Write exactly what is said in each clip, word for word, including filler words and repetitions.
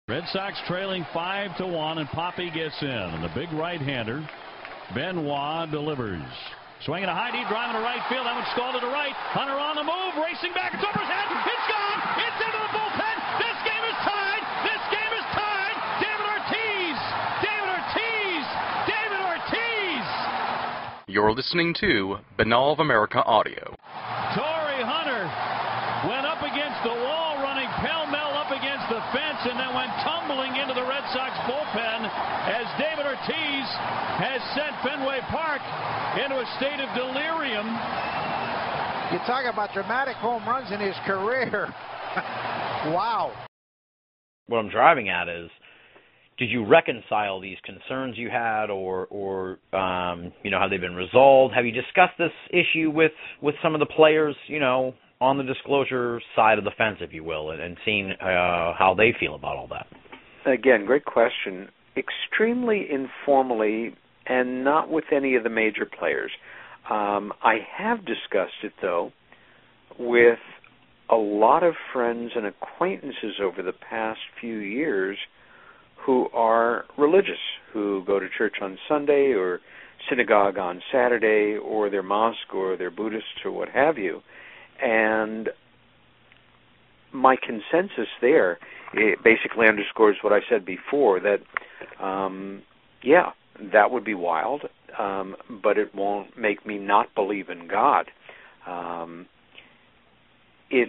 Red Sox trailing five to one, and Poppy gets in. And the big right-hander, Benoit, delivers. Swinging a high deep drive into right field. That one's stalled to the right. Hunter on the move, racing back. It's over his head. It's gone. It's into the bullpen. This game is tied. This game is tied. David Ortiz. David Ortiz. David Ortiz. You're listening to Binnall of America Audio. Torrey Hunter went up against the wall, running pell-mell up against the fence, and then went tumbling into the Red Sox bullpen as David Ortiz has sent Fenway Park into a state of delirium. You talk about dramatic home runs in his career. Wow. What I'm driving at is, did you reconcile these concerns you had, or, or um, you know, have they been resolved? Have you discussed this issue with, with some of the players, you know, on the disclosure side of the fence, if you will, and, and seen uh, how they feel about all that? Again, great question. Extremely informally, and not with any of the major players. Um, I have discussed it, though, with a lot of friends and acquaintances over the past few years who are religious, who go to church on Sunday or synagogue on Saturday, or they're mosque or they're Buddhist or what have you. And my consensus there, it basically underscores what I said before, that, um, yeah, that would be wild, um, but it won't make me not believe in God. Um, it's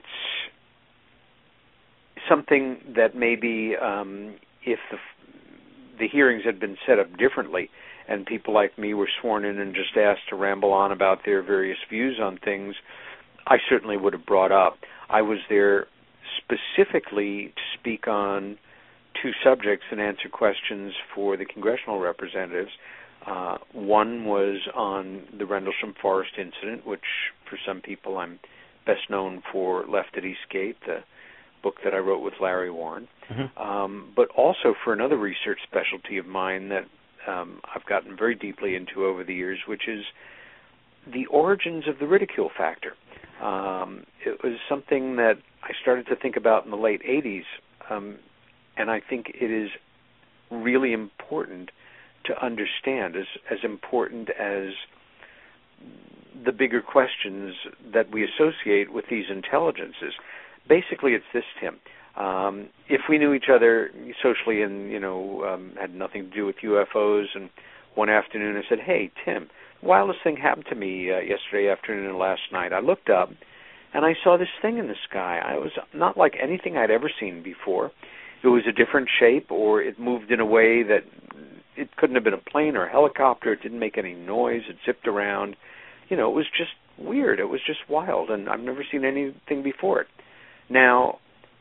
something that maybe um, if the, the hearings had been set up differently and people like me were sworn in and just asked to ramble on about their various views on things, I certainly would have brought up. I was there specifically to speak on two subjects and answer questions for the congressional representatives. Uh, one was on the Rendlesham Forest incident, which for some people I'm best known for Left at Eastgate, the book that I wrote with Larry Warren, mm-hmm. um, but also for another research specialty of mine that um, I've gotten very deeply into over the years, which is the origins of the ridicule factor. Um, it was something that I started to think about in the late eighties, um, and I think it is really important to understand, as, as important as the bigger questions that we associate with these intelligences. Basically, it's this, Tim. Um, if we knew each other socially and, you know, um, had nothing to do with U F Os, and one afternoon I said, hey, Tim, wildest thing happened to me uh, yesterday afternoon and last night. I looked up, and I saw this thing in the sky. I was not like anything I'd ever seen before. It was a different shape, or it moved in a way that it couldn't have been a plane or a helicopter. It didn't make any noise. It zipped around. You know, it was just weird. It was just wild, and I've never seen anything before it. Now,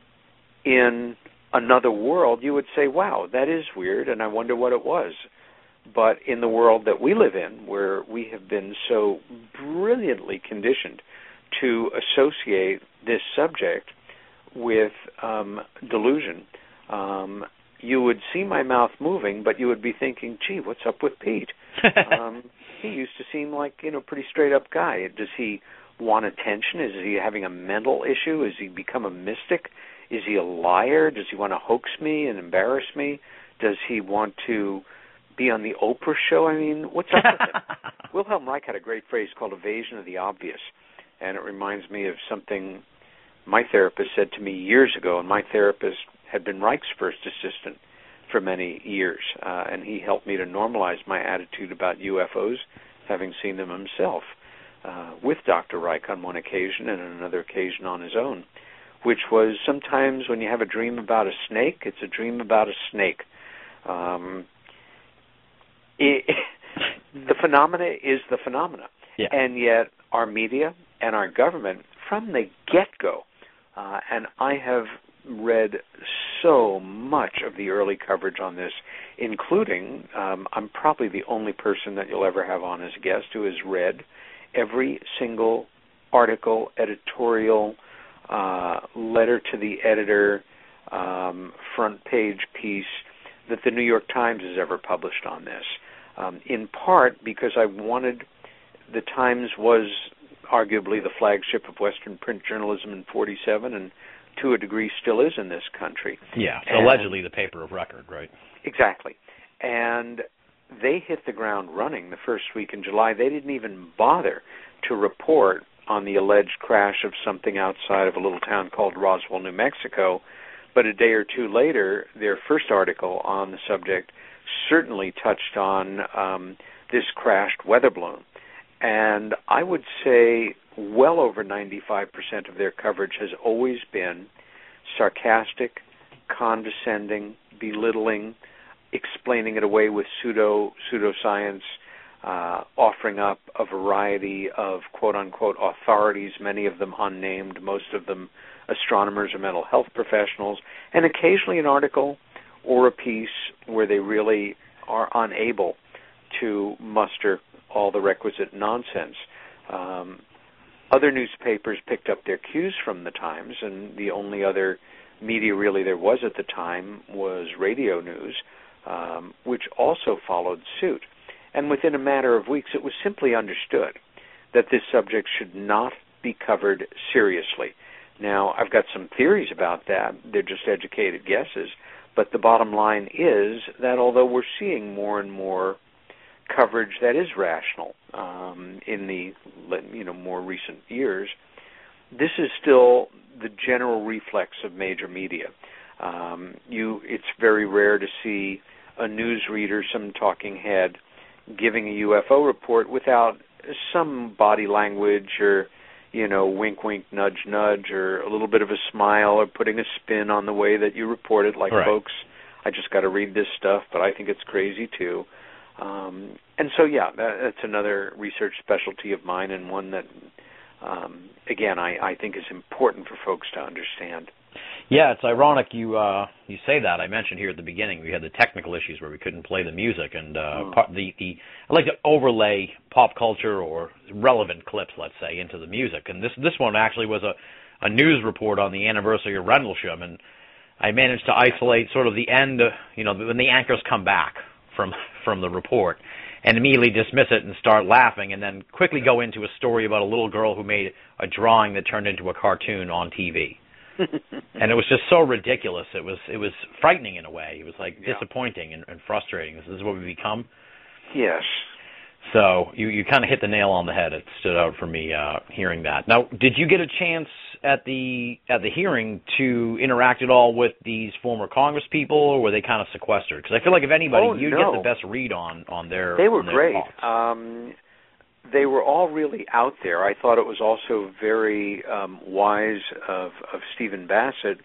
in another world, you would say, wow, that is weird, and I wonder what it was. But in the world that we live in, where we have been so brilliantly conditioned to associate this subject with um, delusion, um, you would see my mouth moving, but you would be thinking, gee, what's up with Pete? um, he used to seem like, you know, a pretty straight-up guy. Does he want attention? Is he having a mental issue? Has he become a mystic? Is he a liar? Does he want to hoax me and embarrass me? Does he want to be on the Oprah show? I mean, what's up with him? Wilhelm Reich had a great phrase called evasion of the obvious, and it reminds me of something my therapist said to me years ago, and my therapist had been Reich's first assistant for many years, uh, and he helped me to normalize my attitude about U F Os, having seen them himself uh, with Doctor Reich on one occasion and on another occasion on his own, which was sometimes when you have a dream about a snake, it's a dream about a snake. Um, It, the phenomena is the phenomena. Yeah. And yet our media and our government, from the get-go, uh, and I have read so much of the early coverage on this, including, um, I'm probably the only person that you'll ever have on as a guest who has read every single article, editorial, uh, letter to the editor, um, front page piece that the New York Times has ever published on this. Um, in part because I wanted, the Times was arguably the flagship of Western print journalism in forty-seven, and to a degree, still is in this country. Yeah, so and allegedly the paper of record, right? Exactly. And they hit the ground running the first week in July. They didn't even bother to report on the alleged crash of something outside of a little town called Roswell, New Mexico. But a day or two later, their first article on the subject certainly touched on um, this crashed weather balloon. And I would say well over ninety-five percent of their coverage has always been sarcastic, condescending, belittling, explaining it away with pseudo pseudoscience, uh, offering up a variety of quote-unquote authorities, many of them unnamed, most of them astronomers or mental health professionals, and occasionally an article or a piece where they really are unable to muster all the requisite nonsense. Um, other newspapers picked up their cues from the Times, and the only other media really there was at the time was radio news, um, which also followed suit. And within a matter of weeks, it was simply understood that this subject should not be covered seriously. Now, I've got some theories about that. They're just educated guesses. But the bottom line is that although we're seeing more and more coverage that is rational um, in the you know more recent years, this is still the general reflex of major media. Um, you, it's very rare to see a newsreader, some talking head, giving a U F O report without some body language or, you know, wink, wink, nudge, nudge, or a little bit of a smile or putting a spin on the way that you report it, like, right. Folks, I just got to read this stuff, but I think it's crazy too. Um, and so, yeah, that, that's another research specialty of mine, and one that, um, again, I, I think is important for folks to understand. Yeah, it's ironic you uh, you say that. I mentioned here at the beginning we had the technical issues where we couldn't play the music, and uh, mm. part, the the I like to overlay pop culture or relevant clips, let's say, into the music. And this this one actually was a, a news report on the anniversary of Rendlesham, and I managed to isolate sort of the end, uh, you know, when the anchors come back from from the report, and immediately dismiss it and start laughing, and then quickly go into a story about a little girl who made a drawing that turned into a cartoon on T V. And it was just so ridiculous. It was it was frightening in a way. It was like yeah. disappointing and, and frustrating. This is what we become. Yes. So you, you kind of hit the nail on the head. It stood out for me uh, hearing that. Now, did you get a chance at the at the hearing to interact at all with these former Congress people, or were they kind of sequestered? Because I feel like if anybody, oh, you'd no. get the best read on on their. They were on their great. thoughts. Um, they were all really out there. I thought it was also very um, wise of, of Stephen Bassett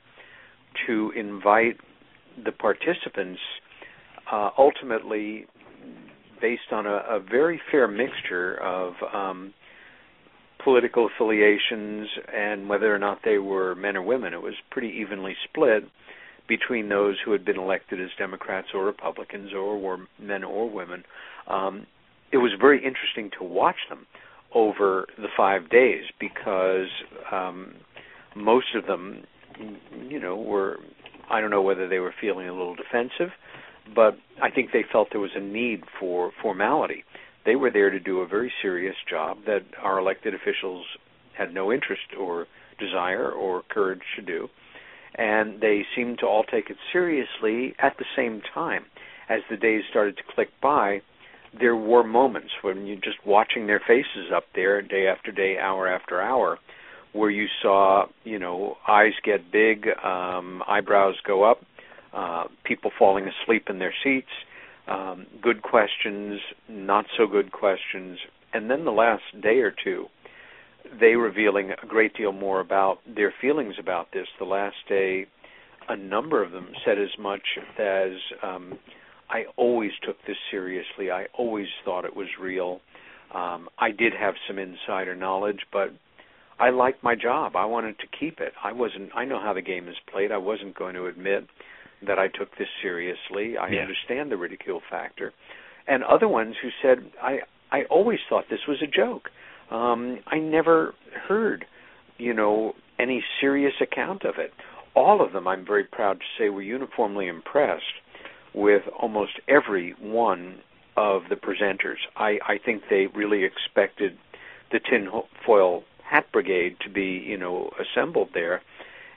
to invite the participants uh, ultimately based on a, a very fair mixture of um, political affiliations and whether or not they were men or women. It was pretty evenly split between those who had been elected as Democrats or Republicans or were men or women. Um, it was very interesting to watch them over the five days because um, most of them, you know, were, I don't know whether they were feeling a little defensive, but I think they felt there was a need for formality. They were there to do a very serious job that our elected officials had no interest or desire or courage to do, and they seemed to all take it seriously. At the same time, as the days started to click by, there were moments when you're just watching their faces up there day after day, hour after hour, where you saw, you know, eyes get big, um, eyebrows go up, uh, people falling asleep in their seats, um, good questions, not so good questions, and then the last day or two, they revealing a great deal more about their feelings about this. The last day, a number of them said as much as, um, I always took this seriously. I always thought it was real. Um, I did have some insider knowledge, but I liked my job. I wanted to keep it. I wasn't. I know how the game is played. I wasn't going to admit that I took this seriously. I yeah. understand the ridicule factor. And other ones who said, I, I always thought this was a joke. Um, I never heard, you know, any serious account of it. All of them, I'm very proud to say, were uniformly impressed with almost every one of the presenters. I, I think they really expected the tinfoil hat brigade to be, you know, assembled there.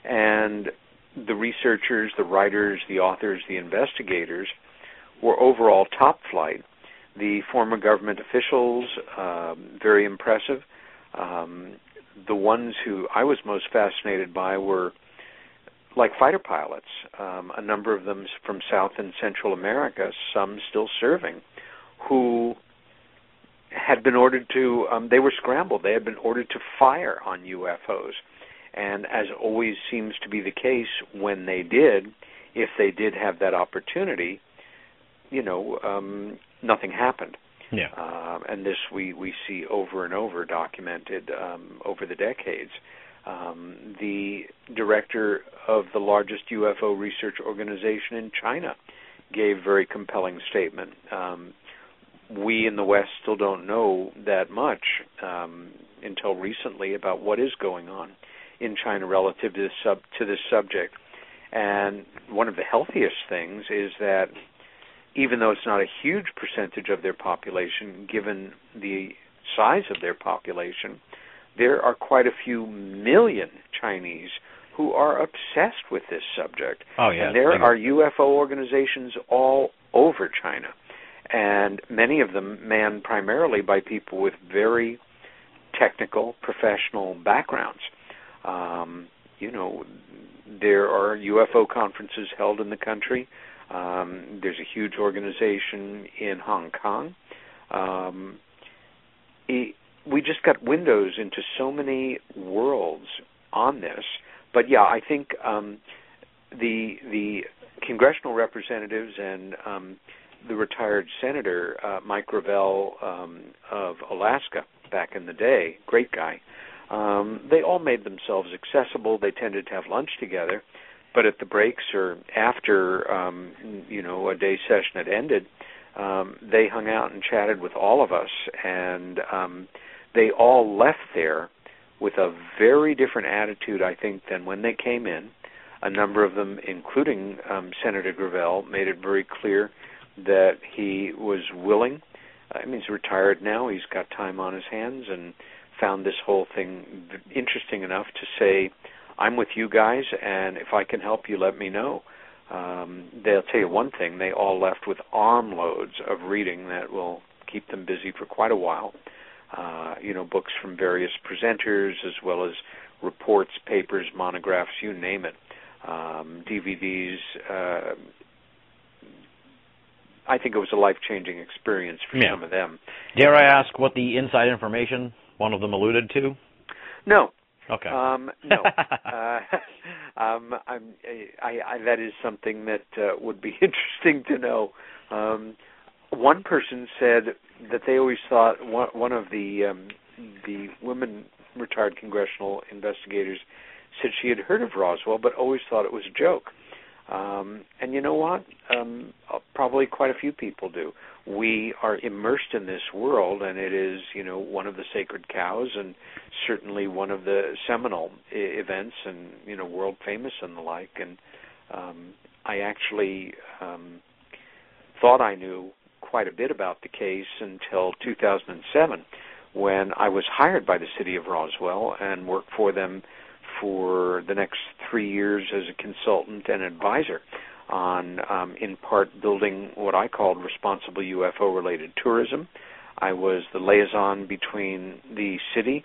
And the researchers, the writers, the authors, the investigators were overall top flight. The former government officials, um, very impressive. Um, the ones who I was most fascinated by were like fighter pilots, um, a number of them from South and Central America, some still serving, who had been ordered to, um, they were scrambled. They had been ordered to fire on U F Os. And as always seems to be the case when they did, if they did have that opportunity, you know, um, nothing happened. Yeah. Uh, and this we, we see over and over documented um, over the decades. Um, the director of the largest U F O research organization in China gave a very compelling statement. Um, we in the West still don't know that much um, until recently about what is going on in China relative to this, sub, to this subject. And one of the healthiest things is that even though it's not a huge percentage of their population, given the size of their population, there are quite a few million Chinese who are obsessed with this subject. Oh, yeah. And there are U F O organizations all over China, and many of them manned primarily by people with very technical, professional backgrounds. Um, you know, there are U F O conferences held in the country. Um, there's a huge organization in Hong Kong. Um, it, we just got windows into so many worlds on this. But yeah, I think um, the the congressional representatives and um, the retired senator uh, Mike Gravel um, of Alaska back in the day, great guy. Um, they all made themselves accessible. They tended to have lunch together, but at the breaks or after um, you know a day session had ended, um, they hung out and chatted with all of us, and um, they all left there with a very different attitude, I think, than when they came in. A number of them, including um, Senator Gravel, made it very clear that he was willing. I mean, he's retired now. He's got time on his hands and found this whole thing interesting enough to say, I'm with you guys, and if I can help you, let me know. Um, they'll tell you one thing. They all left with armloads of reading that will keep them busy for quite a while. Uh, you know, books from various presenters, as well as reports, papers, monographs, you name it, um, D V Ds. Uh, I think it was a life-changing experience for yeah. some of them. Dare I ask what the inside information one of them alluded to? No. Okay. Um, no. uh, um, I'm, I, I, that is something that uh, would be interesting to know. Um, one person said that they always thought one, one of the um, the women retired congressional investigators said she had heard of Roswell, but always thought it was a joke. Um, and you know what? Um, probably quite a few people do. We are immersed in this world, and it is, you know, one of the sacred cows, and certainly one of the seminal I- events, and you know, world famous and the like. And um, I actually um, thought I knew quite a bit about the case until two thousand seven, when I was hired by the city of Roswell and worked for them for the next three years as a consultant and advisor on, um, in part, building what I called responsible U F O-related tourism. I was the liaison between the city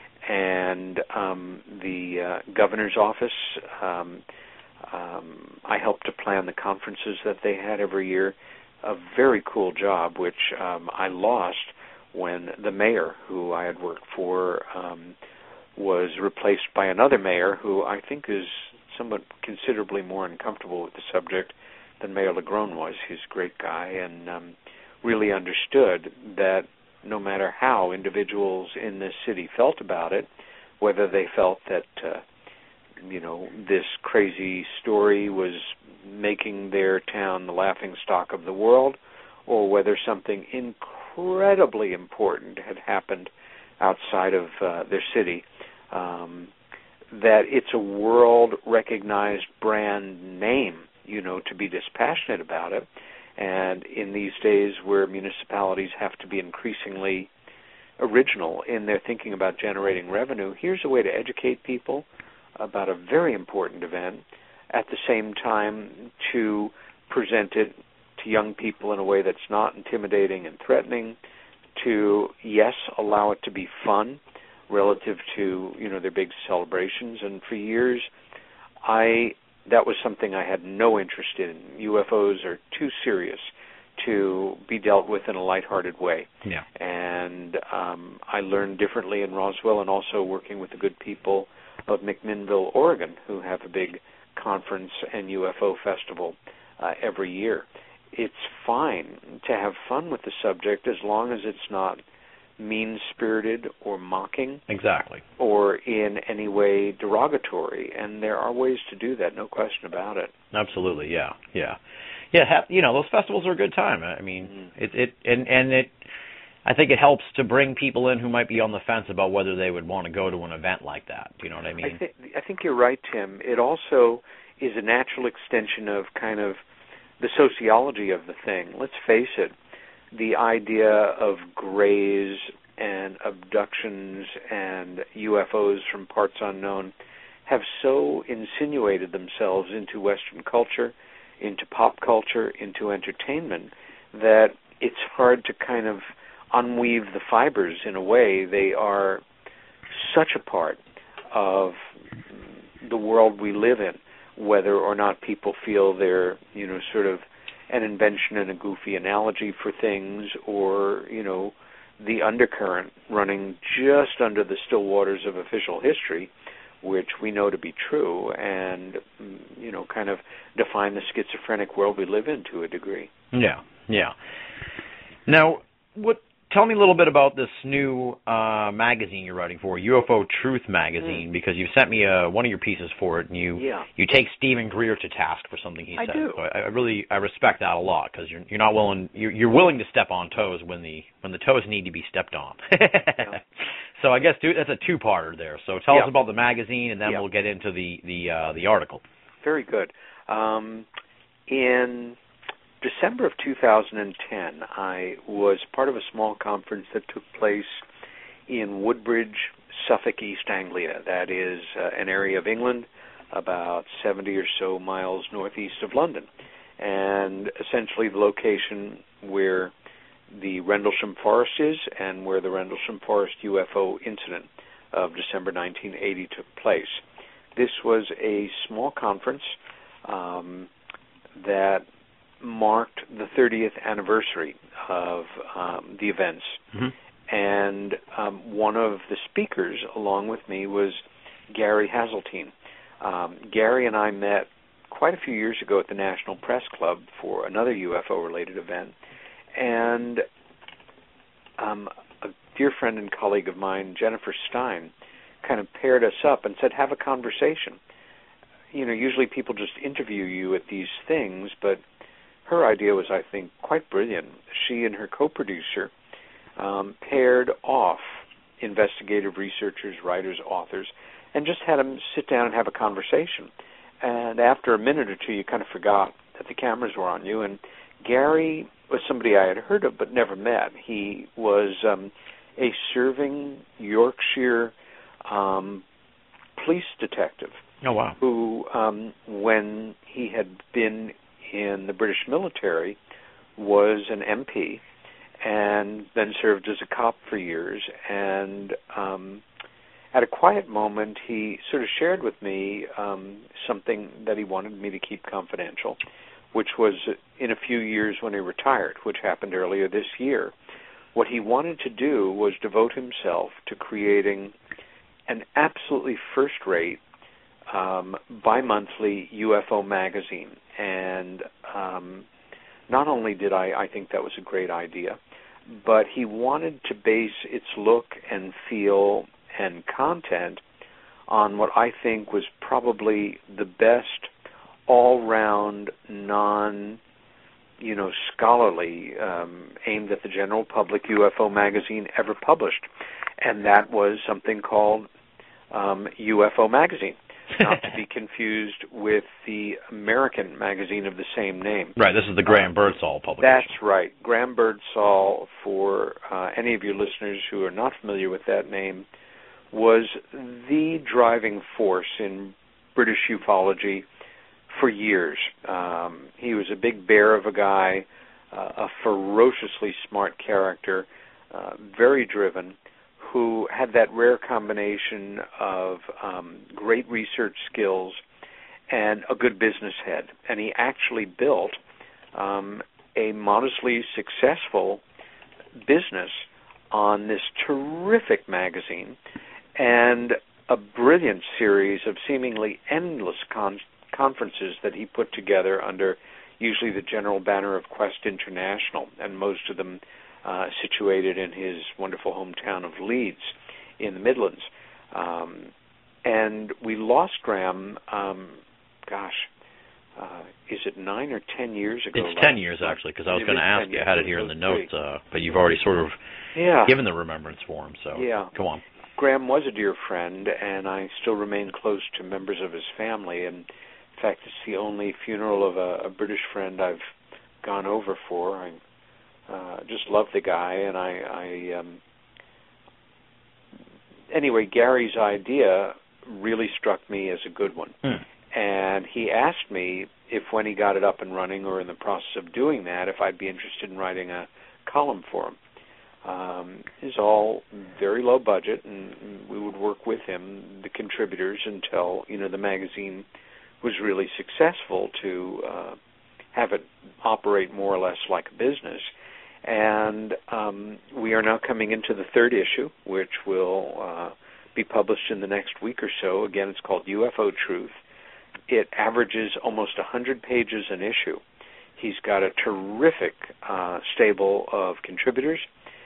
and um, the uh, governor's office. Um, um, I helped to plan the conferences that they had every year. A very cool job, which um, I lost when the mayor, who I had worked for, um, was replaced by another mayor who I think is somewhat considerably more uncomfortable with the subject than Mayor LeGrone was. He's a great guy and um, really understood that no matter how individuals in this city felt about it, whether they felt that, uh, you know, this crazy story was making their town the laughingstock of the world, or whether something incredibly important had happened outside of uh, their city, um, that it's a world-recognized brand name, you know, to be dispassionate about it. And in these days where municipalities have to be increasingly original in their thinking about generating revenue, here's a way to educate people about a very important event, at the same time to present it to young people in a way that's not intimidating and threatening, to, yes, allow it to be fun relative to, you know, their big celebrations. And for years, I that was something I had no interest in. U F Os are too serious to be dealt with in a lighthearted way. Yeah. And um, I learned differently in Roswell, and also working with the good people of McMinnville, Oregon, who have a big conference and U F O festival uh, every year. It's fine to have fun with the subject as long as it's not mean-spirited or mocking. Exactly. Or in any way derogatory. And there are ways to do that, no question about it. Absolutely, yeah, yeah. Yeah, ha- you know, those festivals are a good time. I mean, mm. it, it and, and it, I think it helps to bring people in who might be on the fence about whether they would want to go to an event like that. Do you know what I mean? I, th- I think you're right, Tim. It also is a natural extension of kind of the sociology of the thing. Let's face it, the idea of grays and abductions and U F Os from parts unknown have so insinuated themselves into Western culture, into pop culture, into entertainment, that it's hard to kind of unweave the fibers in a way. They are such a part of the world we live in, whether or not people feel they're, you know, sort of an invention and a goofy analogy for things, or, you know, the undercurrent running just under the still waters of official history, which we know to be true, and, you know, kind of define the schizophrenic world we live in to a degree. Yeah, yeah. Now, what? Tell me a little bit about this new uh, magazine you're writing for, U F O Truth Magazine, mm. because you sent me uh, one of your pieces for it, and you yeah. you take Stephen Greer to task for something he I said. do. So I, I really I respect that a lot, because you're you're not willing you're, you're willing to step on toes when the when the toes need to be stepped on. yeah. So I guess dude, that's a two-parter there. So tell yeah. us about the magazine, and then yeah. we'll get into the the uh, the article. Very good. Um, in December of two thousand ten, I was part of a small conference that took place in Woodbridge, Suffolk, East Anglia. That is uh, an area of England about seventy or so miles northeast of London, and essentially the location where the Rendlesham Forest is and where the Rendlesham Forest U F O incident of December nineteen eighty took place. This was a small conference um, that marked the thirtieth anniversary of um, the events. Mm-hmm. And um, one of the speakers along with me was Gary Hazeltine. Um, Gary and I met quite a few years ago at the National Press Club for another U F O-related event. And um, a dear friend and colleague of mine, Jennifer Stein, kind of paired us up and said, have a conversation. You know, usually people just interview you at these things, but her idea was, I think, quite brilliant. She and her co-producer um, paired off investigative researchers, writers, authors, and just had them sit down and have a conversation. And after a minute or two, you kind of forgot that the cameras were on you. And Gary was somebody I had heard of but never met. He was um, a serving Yorkshire um, police detective. Oh, wow. Who, um, when he had been in the British military, was an M P and then served as a cop for years. And um, at a quiet moment, he sort of shared with me um, something that he wanted me to keep confidential, which was in a few years when he retired, which happened earlier this year. What he wanted to do was devote himself to creating an absolutely first-rate Um, bi-monthly U F O magazine. And um, not only did I, I think that was a great idea, but he wanted to base its look and feel and content on what I think was probably the best all-round, non, you know, scholarly, um, aimed at the general public U F O magazine ever published. And that was something called um, U F O Magazine. Not to be confused with the American magazine of the same name. Right, this is the Graham Birdsall publication. That's right. Graham Birdsall, for uh, any of your listeners who are not familiar with that name, was the driving force in British ufology for years. Um, he was a big bear of a guy, uh, a ferociously smart character, uh, very driven, who had that rare combination of um, great research skills and a good business head. And he actually built um, a modestly successful business on this terrific magazine and a brilliant series of seemingly endless con- conferences that he put together under usually the general banner of Quest International, and most of them uh, situated in his wonderful hometown of Leeds in the Midlands. Um, and we lost Graham, um, gosh, uh, is it nine or ten years ago? It's ten years, actually, because I was going to ask you. I had it here in the notes, uh, but you've already sort of yeah. given the remembrance for him, so yeah. go on. Graham was a dear friend, and I still remain close to members of his family. And in fact, it's the only funeral of a, a British friend I've gone over for. I uh, just love the guy, and I, I um, anyway, Gary's idea really struck me as a good one. Hmm. And he asked me if, when he got it up and running or in the process of doing that, if I'd be interested in writing a column for him. Um, it's all very low budget, and we would work with him, the contributors, until, you know, the magazine was really successful to uh, have it operate more or less like a business. And um, we are now coming into the third issue, which will uh, be published in the next week or so. Again, it's called U F O Truth. It averages almost one hundred pages an issue. He's got a terrific uh, stable of contributors,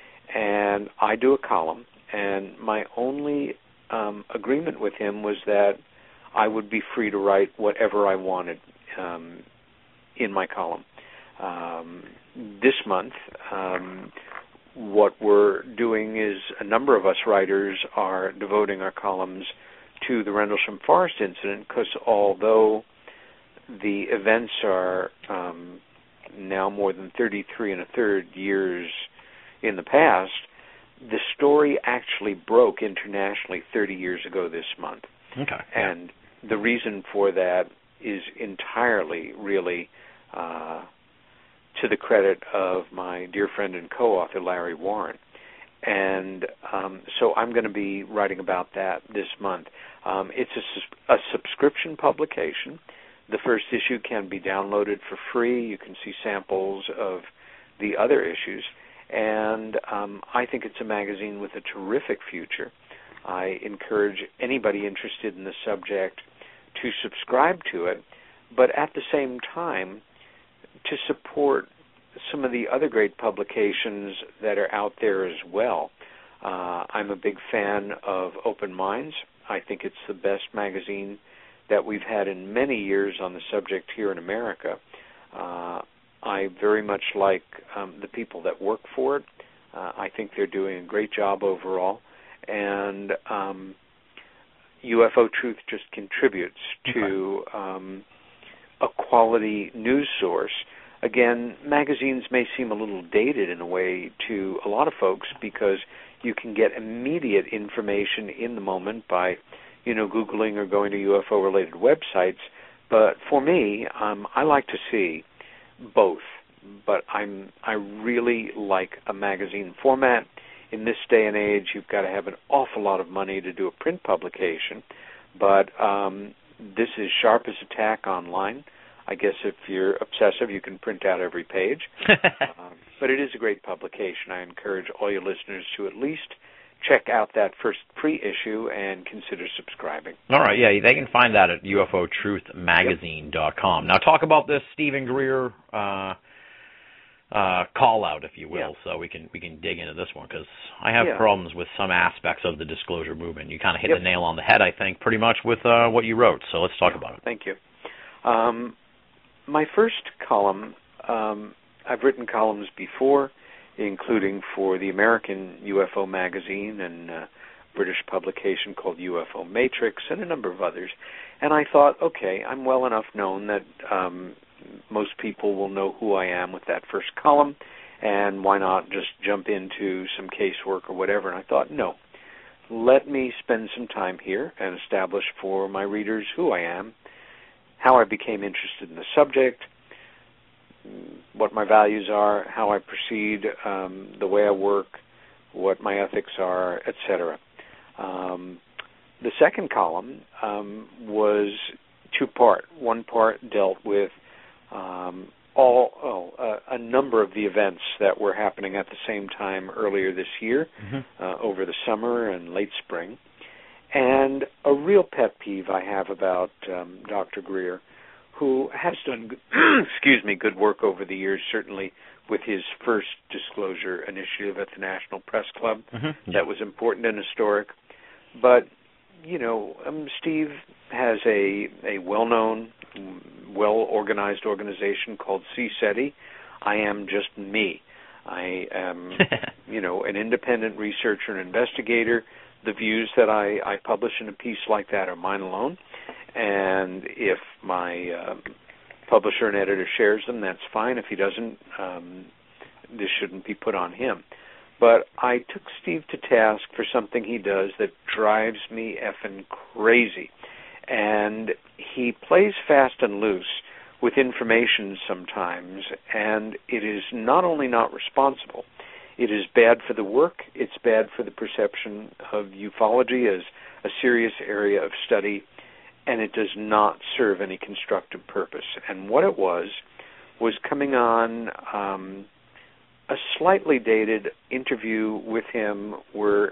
and I do a column. And my only um, agreement with him was that I would be free to write whatever I wanted um, in my column. Um, this month, um, what we're doing is a number of us writers are devoting our columns to the Rendlesham Forest incident, because although the events are um, now more than thirty-three and a third years in the past, the story actually broke internationally thirty years ago this month. Okay. And the reason for that is entirely, really, uh, to the credit of my dear friend and co-author, Larry Warren. And um, so I'm going to be writing about that this month. Um, it's a, a subscription publication. The first issue can be downloaded for free. You can see samples of the other issues. And um, I think it's a magazine with a terrific future. I encourage anybody interested in the subject to subscribe to it, but at the same time to support some of the other great publications that are out there as well. Uh, I'm a big fan of Open Minds. I think it's the best magazine that we've had in many years on the subject here in America. Uh, I very much like um, the people that work for it. Uh, I think they're doing a great job overall. And um, U F O Truth just contributes to um, a quality news source. Again, magazines may seem a little dated in a way to a lot of folks because you can get immediate information in the moment by, you know, Googling or going to U F O-related websites. But for me, um, I like to see both. But I'm I really like a magazine format. In this day and age, you've got to have an awful lot of money to do a print publication. But um, this is sharp as a tack online. I guess if you're obsessive, you can print out every page. um, but it is a great publication. I encourage all your listeners to at least check out that first pre-issue and consider subscribing. All right, yeah, they can find that at U F O truth magazine dot com. Now talk about this Stephen Greer uh, uh, call-out, if you will, yeah. so we can we can dig into this one, because I have yeah. problems with some aspects of the disclosure movement. You kind of hit yep. the nail on the head, I think, pretty much with uh, what you wrote, so let's talk yeah, about it. Thank you. Um, my first column, um, I've written columns before, including for the American U F O magazine and a British publication called U F O Matrix and a number of others. And I thought, okay, I'm well enough known that um, most people will know who I am with that first column, and why not just jump into some casework or whatever. And I thought, no, let me spend some time here and establish for my readers who I am, how I became interested in the subject, what my values are, how I proceed, um, the way I work, what my ethics are, et cetera. Um, the second column um, was two-part. One part dealt with um, all oh, uh, a number of the events that were happening at the same time earlier this year, mm-hmm. uh, over the summer and late spring. And a real pet peeve I have about um, Doctor Greer, who has done, excuse me, good work over the years, certainly with his first disclosure initiative at the National Press Club. Mm-hmm. That was important and historic. But, you know, um, Steve has a, a well-known, well-organized organization called C SETI. I am just me. I am, you know, an independent researcher and investigator. The views that I, I publish in a piece like that are mine alone. And if my uh, publisher and editor shares them, that's fine. If he doesn't, um, this shouldn't be put on him. But I took Steve to task for something he does that drives me effing crazy. And he plays fast and loose with information sometimes, and it is not only not responsible, it is bad for the work, it's bad for the perception of ufology as a serious area of study, and it does not serve any constructive purpose. And what it was, was coming on um, a slightly dated interview with him where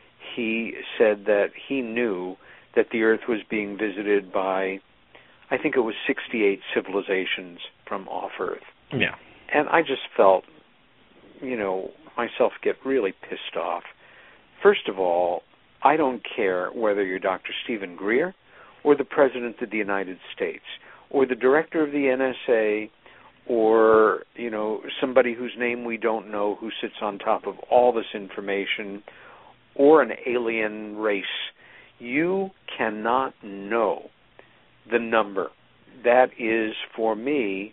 he said that he knew that the Earth was being visited by, I think it was sixty-eight civilizations from off-Earth. Yeah. And I just felt, you know, myself get really pissed off. First of all, I don't care whether you're Doctor Stephen Greer or the President of the United States or the Director of the N S A or, you know, somebody whose name we don't know who sits on top of all this information or an alien race. You cannot know the number. That is, for me,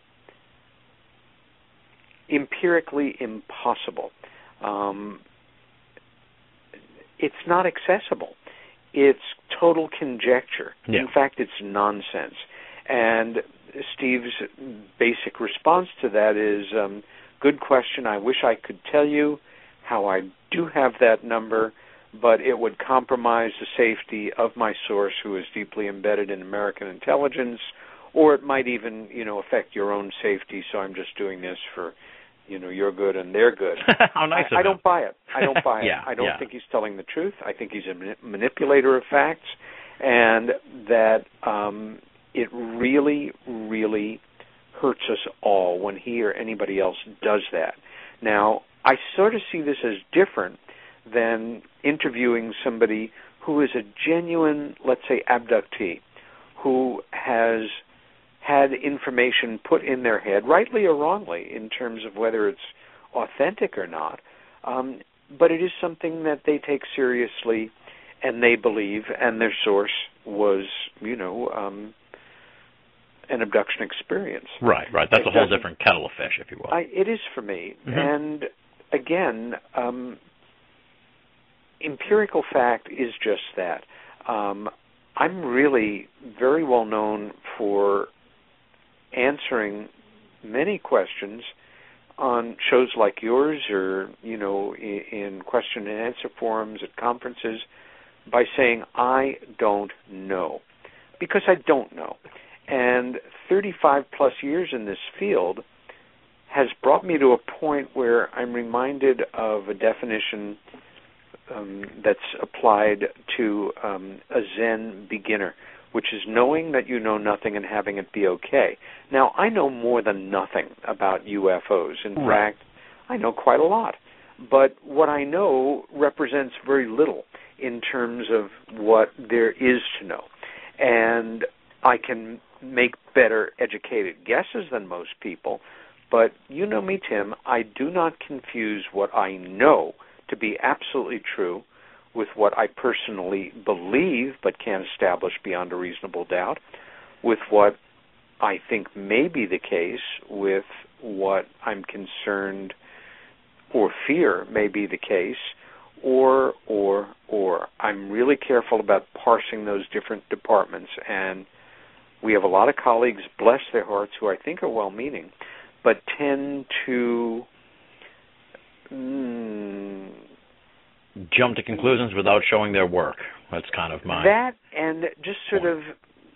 empirically impossible. Um, it's not accessible. It's total conjecture. Yeah. In fact, it's nonsense. And Steve's basic response to that is, um, good question. I wish I could tell you how I do have that number, but it would compromise the safety of my source, who is deeply embedded in American intelligence, or it might even, you know, affect your own safety, so I'm just doing this for, you know, your good and their good. How nice I, of I don't buy it. I don't buy yeah, it. I don't yeah. think he's telling the truth. I think he's a mani- manipulator of facts, and that um, it really, really hurts us all when he or anybody else does that. Now, I sort of see this as different than interviewing somebody who is a genuine, let's say, abductee, who has had information put in their head, rightly or wrongly, in terms of whether it's authentic or not, um, but it is something that they take seriously and they believe, and their source was, you know, um, an abduction experience. Right, right. That's it a whole different kettle of fish, if you will. I, it is for me. Mm-hmm. And, again, um, empirical fact is just that. Um, I'm really very well known for answering many questions on shows like yours, or, you know, in, in question and answer forums at conferences, by saying, I don't know. Because I don't know. And thirty-five plus years in this field has brought me to a point where I'm reminded of a definition um, that's applied to um, a Zen beginner, which is knowing that you know nothing and having it be okay. Now, I know more than nothing about U F Os. In right. fact, I know quite a lot. But what I know represents very little in terms of what there is to know. And I can make better educated guesses than most people, but you know me, Tim, I do not confuse what I know to be absolutely true with what I personally believe but can't establish beyond a reasonable doubt, with what I think may be the case, with what I'm concerned or fear may be the case, or, or, or. I'm really careful about parsing those different departments, and we have a lot of colleagues, bless their hearts, who I think are well-meaning, but tend to mm, jump to conclusions without showing their work. That's kind of my... That and just sort of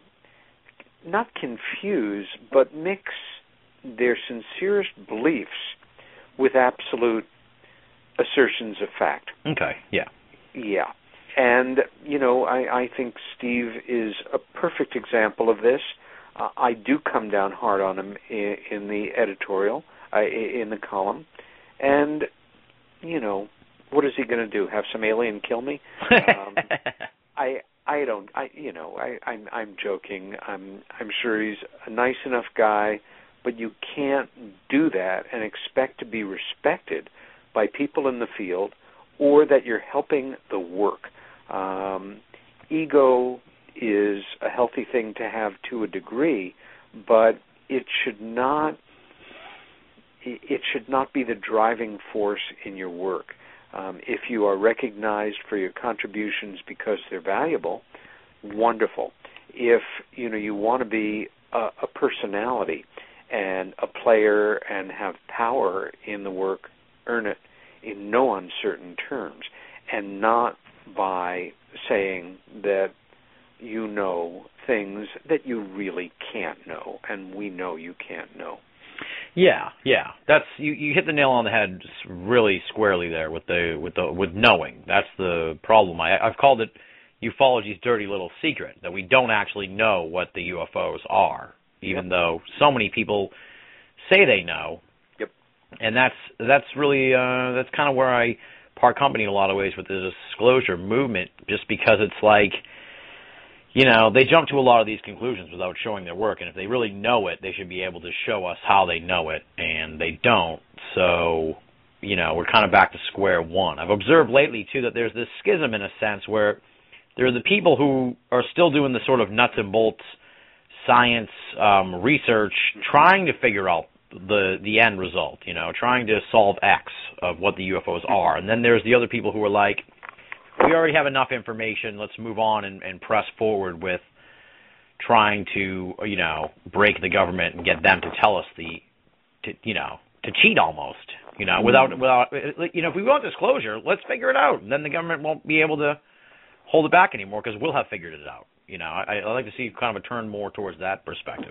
not confuse, but mix their sincerest beliefs with absolute assertions of fact. Okay, yeah. Yeah. And, you know, I, I think Steve is a perfect example of this. Uh, I do come down hard on him in, in the editorial, uh, in the column. And, you know, what is he going to do? Have some alien kill me? Um, I I don't, I you know, I, I'm, I'm joking. I'm, I'm sure he's a nice enough guy, but you can't do that and expect to be respected by people in the field or that you're helping the work. Um, ego is a healthy thing to have to a degree, but it should not it should not be the driving force in your work. Um, if you are recognized for your contributions because they're valuable, wonderful. If you know you want to be a, a personality and a player and have power in the work, earn it in no uncertain terms, and not by saying that you know things that you really can't know, and we know you can't know. Yeah, yeah. That's you, you hit the nail on the head really squarely there with the with the with knowing. That's the problem. I, I've called it ufology's dirty little secret, that we don't actually know what the U F Os are, even yep. though so many people say they know. Yep. And that's that's really uh, that's kind of where I part company in a lot of ways with the disclosure movement, just because it's like, you know, they jump to a lot of these conclusions without showing their work, and if they really know it, they should be able to show us how they know it, and they don't. So, you know, we're kind of back to square one. I've observed lately, too, that there's this schism in a sense where there are the people who are still doing the sort of nuts and bolts science um, research, trying to figure out the the end result, you know, trying to solve X of what the U F Os are. And then there's the other people who are like, we already have enough information, let's move on and, and press forward with trying to, you know, break the government and get them to tell us the, to, you know, to cheat almost, you know, without, without, you know, if we want disclosure, let's figure it out. And then the government won't be able to hold it back anymore because we'll have figured it out. You know, I, I like to see kind of a turn more towards that perspective.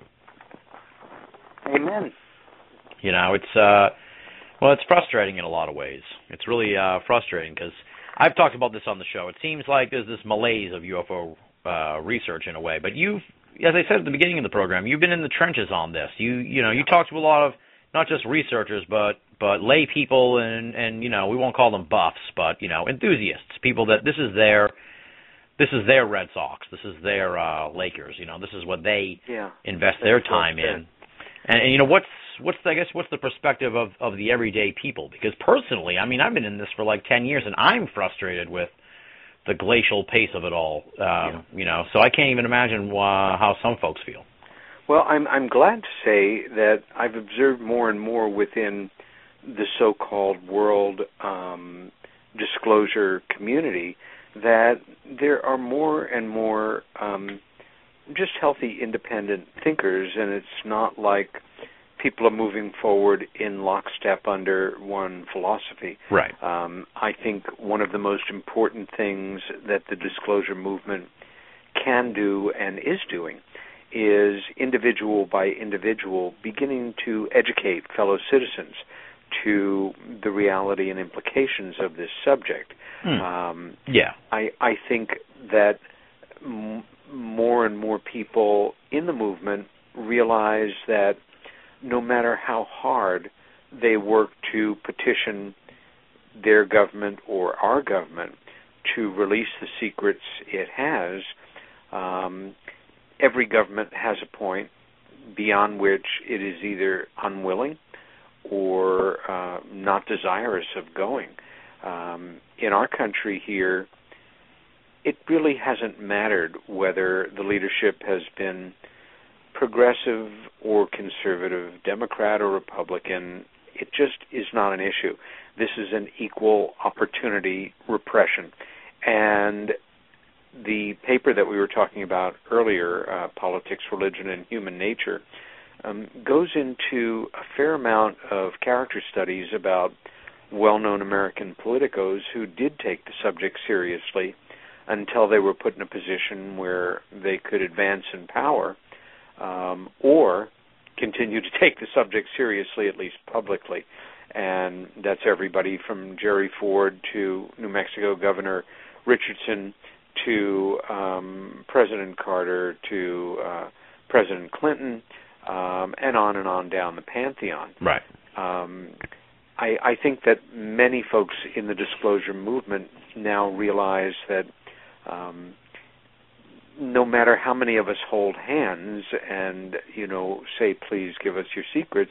Amen. You know, it's, uh, well, it's frustrating in a lot of ways. It's really uh, frustrating because I've talked about this on the show. It seems like there's this malaise of U F O uh, research in a way, but you've, as I said at the beginning of the program, you've been in the trenches on this. You, you know, you talk to a lot of not just researchers, but but lay people and and you know, we won't call them buffs, but you know, enthusiasts, people that this is their this is their Red Sox, this is their uh, Lakers. You know, this is what they yeah. invest their time in. And, and you know, what's what's the, I guess what's the perspective of, of the everyday people? Because personally, I mean, I've been in this for like ten years, and I'm frustrated with the glacial pace of it all. Um, yeah. You know, so I can't even imagine uh, how some folks feel. Well, I'm I'm glad to say that I've observed more and more within the so-called world um, disclosure community that there are more and more um, just healthy, independent thinkers, and it's not like people are moving forward in lockstep under one philosophy. Right. Um, I think one of the most important things that the disclosure movement can do and is doing is individual by individual beginning to educate fellow citizens to the reality and implications of this subject. Hmm. Um, yeah. I, I think that m- more and more people in the movement realize that no matter how hard they work to petition their government or our government to release the secrets it has, um, every government has a point beyond which it is either unwilling or uh, not desirous of going. Um, in our country here, it really hasn't mattered whether the leadership has been progressive or conservative, Democrat or Republican. It just is not an issue. This is an equal opportunity repression. And the paper that we were talking about earlier, uh, Politics, Religion, and Human Nature, um, goes into a fair amount of character studies about well-known American politicos who did take the subject seriously until they were put in a position where they could advance in power, um, or continue to take the subject seriously, at least publicly. And that's everybody from Jerry Ford to New Mexico Governor Richardson to um, President Carter to uh, President Clinton, um, and on and on down the pantheon. Right. Um, I, I think that many folks in the disclosure movement now realize that um, no matter how many of us hold hands and, you know, say, please give us your secrets,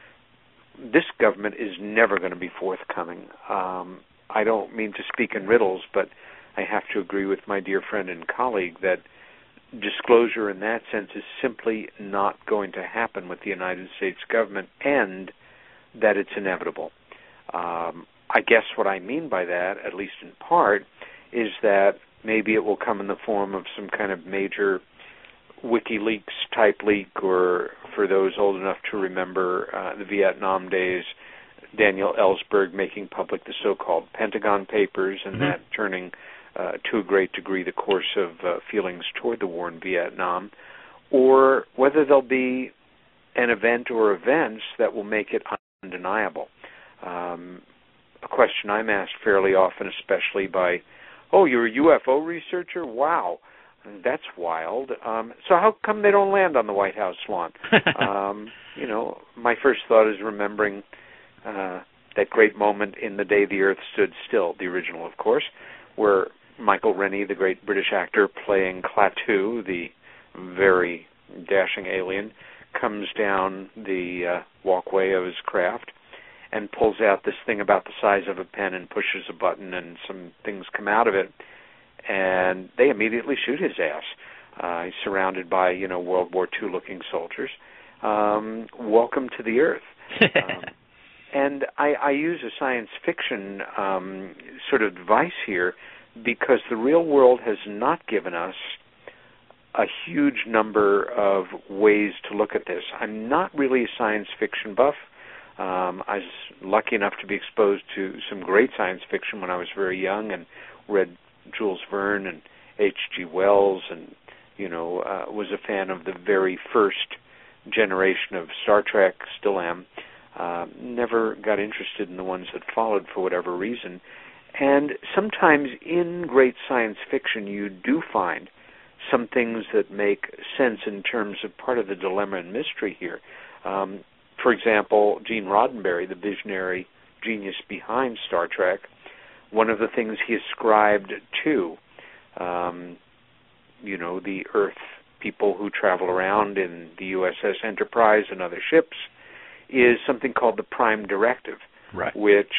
this government is never going to be forthcoming. Um, I don't mean to speak in riddles, but I have to agree with my dear friend and colleague that disclosure in that sense is simply not going to happen with the United States government, and that it's inevitable. Um, I guess what I mean by that, at least in part, is that maybe it will come in the form of some kind of major WikiLeaks type leak, or for those old enough to remember uh, the Vietnam days, Daniel Ellsberg making public the so-called Pentagon Papers, and mm-hmm. that turning uh, to a great degree the course of uh, feelings toward the war in Vietnam, or whether there'll be an event or events that will make it undeniable. Um, a question I'm asked fairly often, especially by, oh, you're a U F O researcher? Wow, that's wild. Um, so how come they don't land on the White House lawn? um, you know, my first thought is remembering uh, that great moment in The Day the Earth Stood Still, the original, of course, where Michael Rennie, the great British actor playing Klaatu, the very dashing alien, comes down the uh, walkway of his craft and pulls out this thing about the size of a pen and pushes a button, and some things come out of it, and they immediately shoot his ass. Uh, he's surrounded by, you know, World War Two looking soldiers. Um, welcome to the Earth. um, and I, I use a science fiction um, sort of device here because the real world has not given us a huge number of ways to look at this. I'm not really a science fiction buff. Um, I was lucky enough to be exposed to some great science fiction when I was very young and read Jules Verne and H G Wells, and, you know, uh, was a fan of the very first generation of Star Trek, still am. Uh, never got interested in the ones that followed for whatever reason. And sometimes in great science fiction you do find some things that make sense in terms of part of the dilemma and mystery here. Um, for example, Gene Roddenberry, the visionary genius behind Star Trek, one of the things he ascribed to, um, you know, the Earth people who travel around in the U S S Enterprise and other ships, is something called the Prime Directive, right. which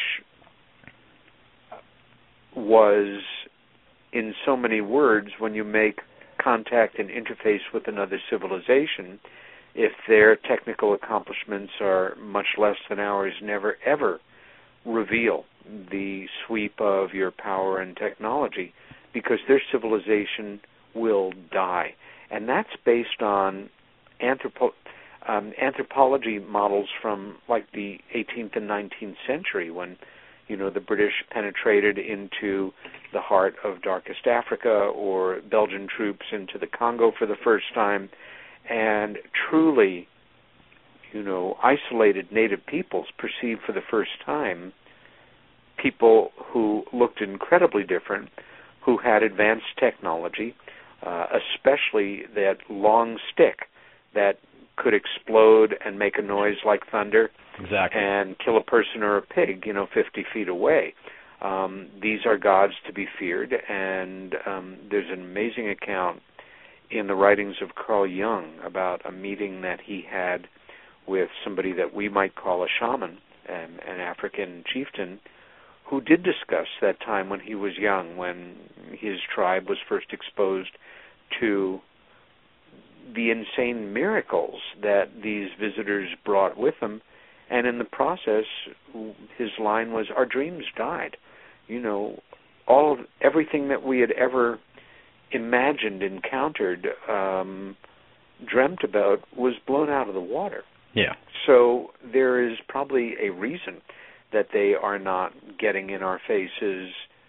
was, in so many words, when you make contact and interface with another civilization, if their technical accomplishments are much less than ours, never ever reveal the sweep of your power and technology, because their civilization will die. And that's based on anthropo- um, anthropology models from like the eighteenth and nineteenth century, when, you know, the British penetrated into the heart of darkest Africa, or Belgian troops into the Congo for the first time, and truly, you know, isolated native peoples perceived for the first time people who looked incredibly different, who had advanced technology, uh, especially that long stick that could explode and make a noise like thunder, exactly, and kill a person or a pig, you know, fifty feet away. Um, these are gods to be feared, and um, there's an amazing account in the writings of Carl Jung about a meeting that he had with somebody that we might call a shaman, an, an African chieftain, who did discuss that time when he was young, when his tribe was first exposed to the insane miracles that these visitors brought with them, And in the process, his line was, our dreams died. You know, all of, everything that we had ever imagined, encountered, um, dreamt about was blown out of the water. Yeah. So there is probably a reason that they are not getting in our faces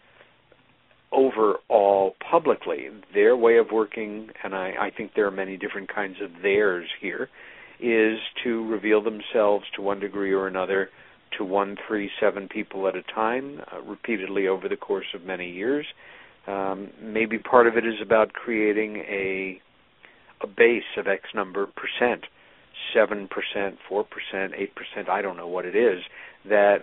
overall publicly. Their way of working, and I, I think there are many different kinds of theirs here, is to reveal themselves to one degree or another to one, three, seven people at a time, uh, repeatedly over the course of many years. Um, maybe part of it is about creating a a base of X number percent, seven percent, four percent, eight percent, I don't know what it is, that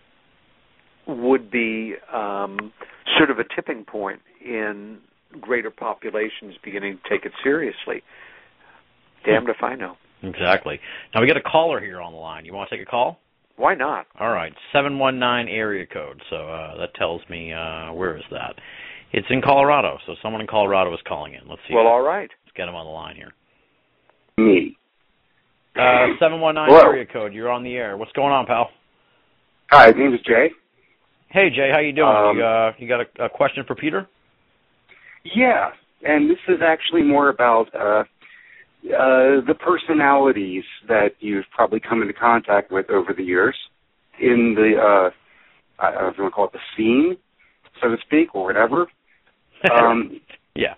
would be um, sort of a tipping point in greater populations beginning to take it seriously. Damned if I know. Exactly. Now we got a caller here on the line. You want to take a call? Why not? All right, seven one nine area code. So uh, that tells me, uh, where is that? It's in Colorado, so someone in Colorado is calling in. Let's see. Well, all right. Let's get him on the line here. Me. Uh, seven one nine Hello. area code. You're on the air. What's going on, pal? Hi, my name is Jay. Hey, Jay, how you doing? Um, you, uh, you got a, a question for Peter? Yeah, and this is actually more about uh, uh, the personalities that you've probably come into contact with over the years in the, uh, I don't know if you want to call it the scene, so to speak, or whatever. Um, yeah.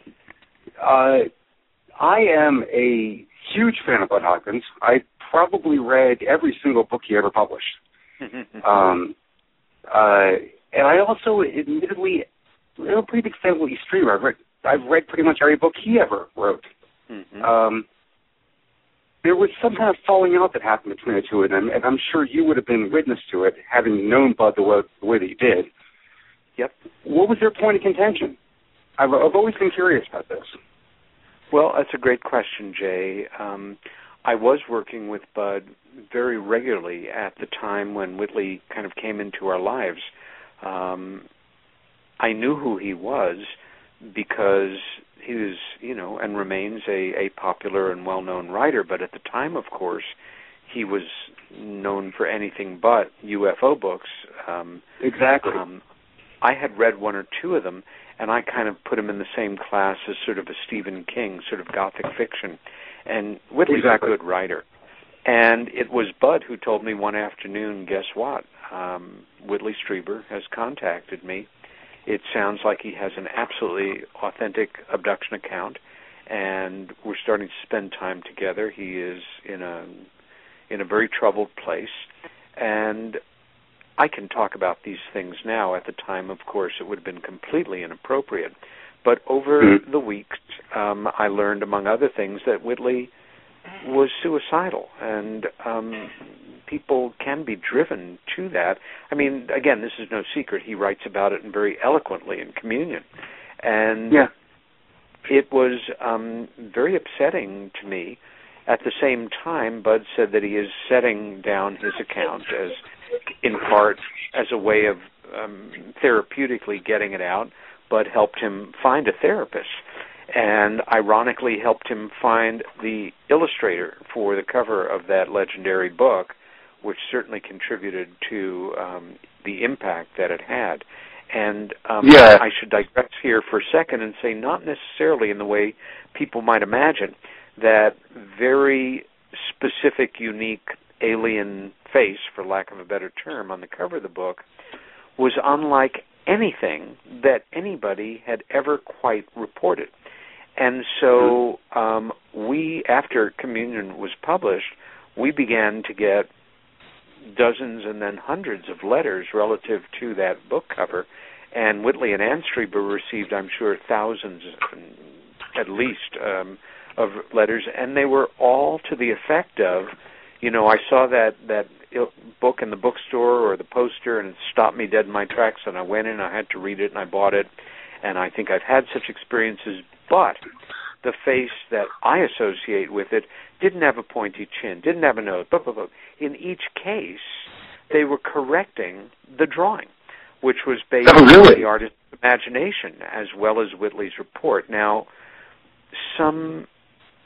Uh, I am a huge fan of Bud Hopkins. I probably read every single book he ever published. um, uh, and I also, admittedly, to a pretty big fan of Lee Strieber. I've read, I've read pretty much every book he ever wrote. Mm-hmm. Um, there was some kind of falling out that happened between the two of them, and I'm sure you would have been witness to it, having known Bud the way, the way that you did. Yep. What was their point of contention? I've, I've always been curious about this. Well, that's a great question, Jay. Um, I was working with Bud very regularly at the time when Whitley kind of came into our lives. Um, I knew who he was because he was, you know, and remains a, a popular and well-known writer, but at the time, of course, he was known for anything but U F O books. Um, exactly. Um, I had read one or two of them, and I kind of put him in the same class as sort of a Stephen King, sort of gothic fiction. And Whitley's exactly. a good writer. And it was Bud who told me one afternoon, guess what? Um, Whitley Strieber has contacted me. It sounds like he has an absolutely authentic abduction account, and we're starting to spend time together. He is in a in a very troubled place, and I can talk about these things now. At the time, of course, it would have been completely inappropriate. But over mm-hmm. the weeks, um, I learned, among other things, that Whitley was suicidal, and um, people can be driven to that. I mean, again, this is no secret. He writes about it and very eloquently in Communion. And yeah. it was um, very upsetting to me. At the same time, Bud said that he is setting down his account as, in part, as a way of um, therapeutically getting it out. Bud helped him find a therapist, and ironically helped him find the illustrator for the cover of that legendary book, which certainly contributed to um, the impact that it had. And um, yeah. I should digress here for a second and say not necessarily in the way people might imagine. That very specific, unique alien face, for lack of a better term, on the cover of the book was unlike anything that anybody had ever quite reported. And so um, we, after Communion was published, we began to get dozens and then hundreds of letters relative to that book cover, and Whitley and Ann Strieber received, I'm sure, thousands at least um, of letters, and they were all to the effect of, you know, I saw that, that book in the bookstore or the poster, and it stopped me dead in my tracks, and I went in, I had to read it, and I bought it, and I think I've had such experiences, but the face that I associate with it didn't have a pointy chin, didn't have a nose, blah, blah, blah. In each case, they were correcting the drawing, which was based oh, really? on the artist's imagination as well as Whitley's report. Now, some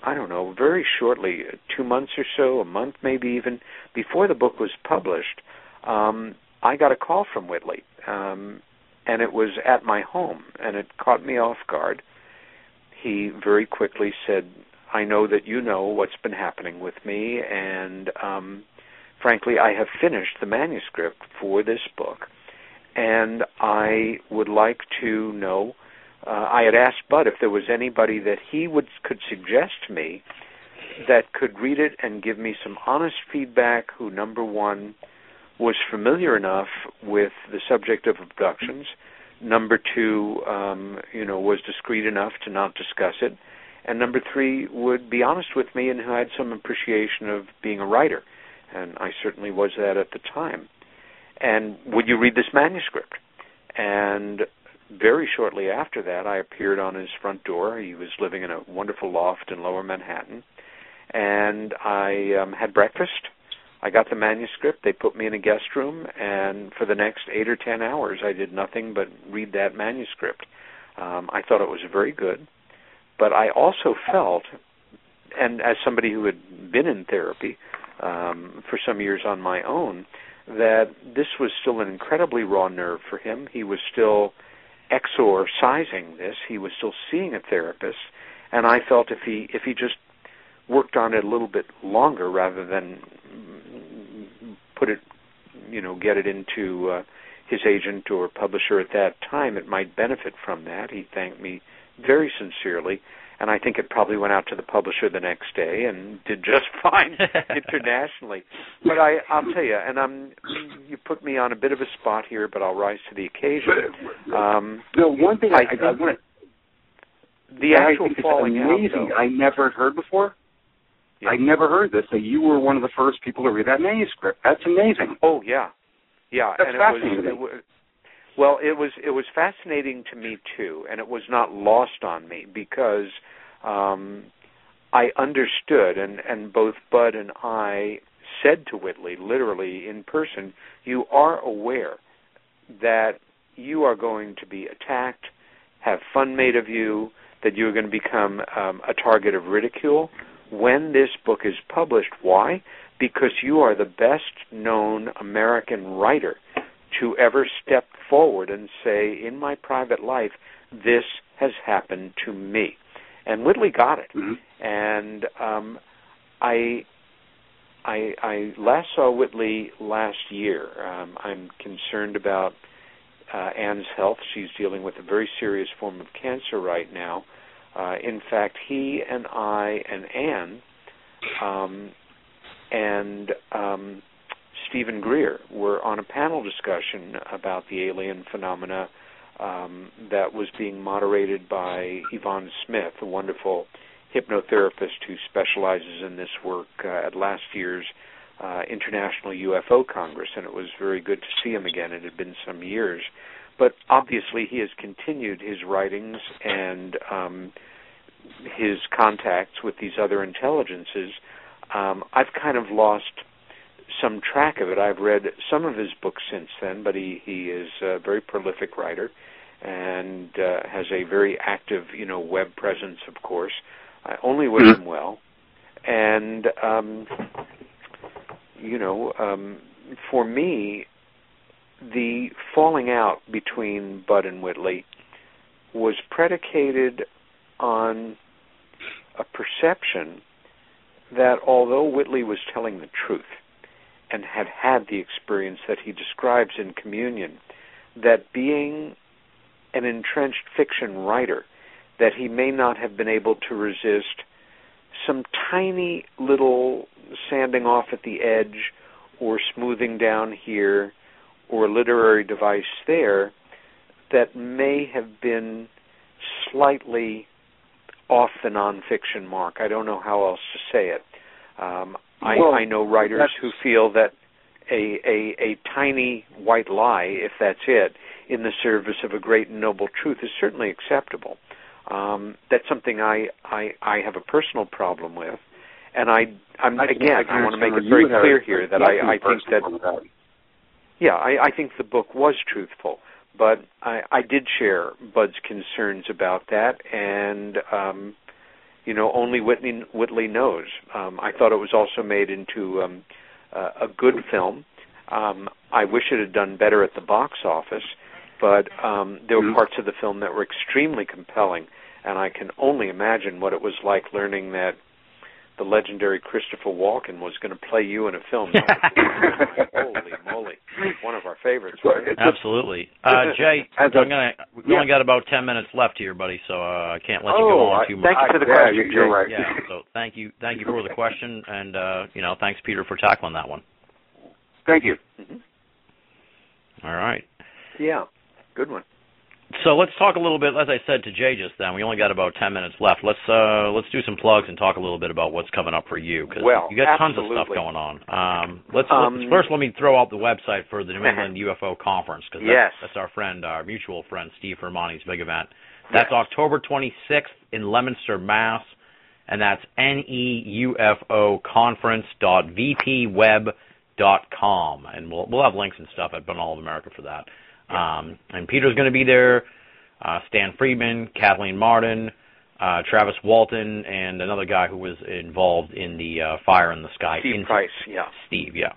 I don't know, very shortly, two months or so, a month maybe even, before the book was published, um, I got a call from Whitley, um, and it was at my home, and it caught me off guard. He very quickly said, I know that you know what's been happening with me, and um, frankly, I have finished the manuscript for this book, and I would like to know, uh, I had asked Bud if there was anybody that he would could suggest to me that could read it and give me some honest feedback, who, number one, was familiar enough with the subject of abductions, number two, um, you know, was discreet enough to not discuss it, and number three, would be honest with me and who had some appreciation of being a writer. And I certainly was that at the time. And would you read this manuscript? And very shortly after that, I appeared on his front door. He was living in a wonderful loft in Lower Manhattan. And I um, had breakfast. I got the manuscript. They put me in a guest room. And for the next eight or ten hours, I did nothing but read that manuscript. Um, I thought it was very good. But I also felt, and as somebody who had been in therapy um, for some years on my own, that this was still an incredibly raw nerve for him. He was still exorcising this. He was still seeing a therapist. And I felt if he if he just worked on it a little bit longer rather than put it, you know, get it into uh, his agent or publisher at that time, it might benefit from that. He thanked me very sincerely, and I think it probably went out to the publisher the next day and did just fine internationally. But I, I'll tell you, and I'm, you put me on a bit of a spot here, but I'll rise to the occasion. Um, no, one thing I, I, I want to... The actual I think falling it's amazing. out, though, I never heard before. Yeah. I never heard this, that you were one of the first people to read that manuscript. That's amazing. Oh, yeah. Yeah. That's and fascinating. It was, it was, well, it was it was fascinating to me, too, and it was not lost on me because um, I understood, and, and both Bud and I said to Whitley, literally in person, you are aware that you are going to be attacked, have fun made of you, that you're going to become um, a target of ridicule when this book is published. Why? Because you are the best-known American writer to ever step forward and say, in my private life, this has happened to me. And Whitley got it. Mm-hmm. And um, I, I, I last saw Whitley last year. Um, I'm concerned about uh, Anne's health. She's dealing with a very serious form of cancer right now. Uh, in fact, he and I and Anne um, and um, Stephen Greer were on a panel discussion about the alien phenomena um, that was being moderated by Yvonne Smith, a wonderful hypnotherapist who specializes in this work uh, at last year's uh, International U F O Congress, and it was very good to see him again. It had been some years. But obviously he has continued his writings and um, his contacts with these other intelligences. Um, I've kind of lost some track of it. I've read some of his books since then, but he, he is a very prolific writer and uh, has a very active, you know, web presence, of course. I only wish him well. And, um, you know, um, for me, the falling out between Bud and Whitley was predicated on a perception that although Whitley was telling the truth and had had the experience that he describes in Communion, that being an entrenched fiction writer, that he may not have been able to resist some tiny little sanding off at the edge or smoothing down here or literary device there that may have been slightly off the nonfiction mark. I don't know how else to say it. Um, I, well, I know writers who feel that a, a, a tiny white lie, if that's it, in the service of a great and noble truth is certainly acceptable. Um, that's something I, I, I have a personal problem with. And I, I'm, I again, I, I want to make it very clear here that I, I think that, that yeah, I, I think the book was truthful, but I, I did share Bud's concerns about that, and um, you know, only Whitney Whitley knows. Um, I thought it was also made into um, uh, a good film. Um, I wish it had done better at the box office, but um, there were parts of the film that were extremely compelling, and I can only imagine what it was like learning that the legendary Christopher Walken was going to play you in a film. Holy moly. One of our favorites, right? Absolutely. Uh, Jay, I'm gonna, we've yeah. only got about ten minutes left here, buddy, so uh, I can't let you oh, go on too much. Thank you for the yeah, question, you're Jay. right. Yeah, so thank you, thank you for the question, and, uh, you know, thanks, Peter, for tackling that one. Thank you. Mm-hmm. All right. Yeah, good one. So let's talk a little bit, as I said to Jay just then, we only got about ten minutes left. Let's uh, let's do some plugs and talk a little bit about what's coming up for you, because well, you got absolutely. tons of stuff going on. Um, let's, um, let's First, let me throw out the website for the New England U F O Conference, because yes. that's, that's our friend, our mutual friend, Steve Fermani's big event. That's yes. October twenty-sixth in Leominster, Mass., and that's N E U F O conference dot v p web dot com, and we'll we'll have links and stuff at Binnall of America for that. Um, and Peter's going to be there, uh, Stan Friedman, Kathleen Martin, uh, Travis Walton, and another guy who was involved in the uh, Fire in the Sky. Steve incident. Price, yeah. Steve, yeah.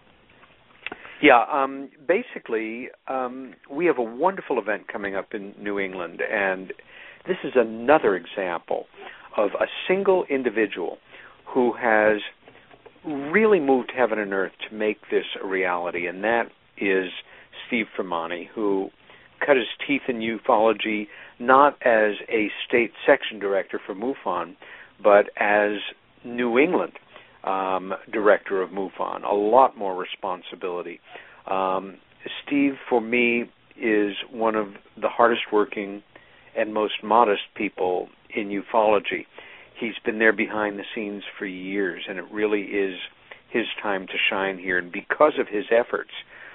Yeah, um, basically, um, we have a wonderful event coming up in New England, and this is another example of a single individual who has really moved heaven and earth to make this a reality, and that is Steve Fermani, who cut his teeth in ufology not as a state section director for MUFON, but as New England um, director of MUFON. A lot more responsibility. Um, Steve, for me, is one of the hardest working and most modest people in ufology. He's been there behind the scenes for years, and it really is his time to shine here. And because of his efforts,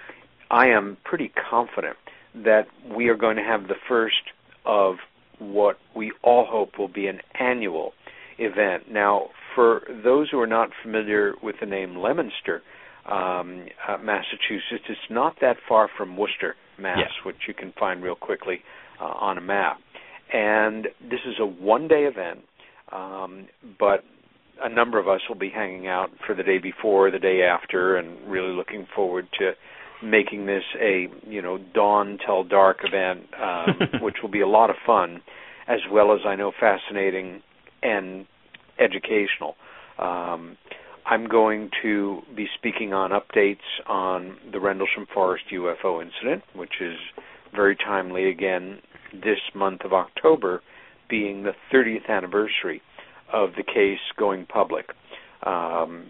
I am pretty confident that we are going to have the first of what we all hope will be an annual event. Now, for those who are not familiar with the name Leominster, um, uh, Massachusetts, it's not that far from Worcester, Mass., yeah. which you can find real quickly uh, on a map. And this is a one-day event, um, but a number of us will be hanging out for the day before, the day after, and really looking forward to making this a, you know, dawn till dark event, um, which will be a lot of fun, as well as, I know, fascinating and educational. Um, I'm going to be speaking on updates on the Rendlesham Forest U F O incident, which is very timely, again, this month of October being the thirtieth anniversary of the case going public. Um,